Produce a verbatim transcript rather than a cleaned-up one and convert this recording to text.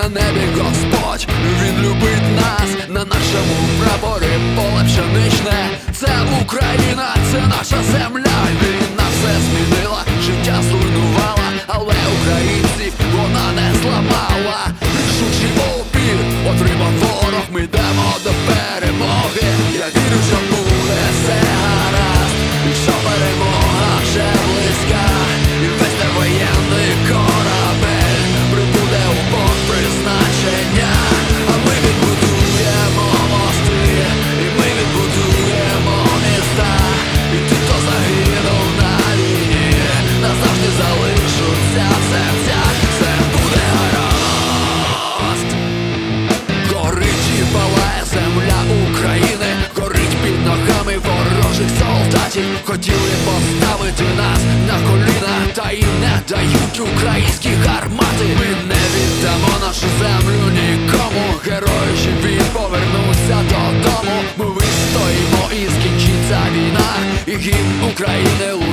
на небі Господь, Він любить нас, на нашому прапорі поле пшеничне. Це Україна, це наша земля. Війна все змінила, життя зруйнувала, але українців вона не зламала. Рішучий опір отримав ворог, ми йдемо до перемоги. Я вірю, що буде все гаразд, і що перемога вже близька. І весь цей воєнний корабель прибуде у порт призначення. А ми відбудуємо мости, і ми відбудуємо міста. І ті, хто загинув на війні, назавжди залишаться в серцях. Все буде гаразд. Горить і палає земля України, горить під ногами ворожих солдатів. Хотіли поставити нас на коліна, та й не дають українські гармати. Ми не віддамо нашу землю нікому, герої живі повернуться додому. Ми вистоїмо і скінчиться війна, і гімн України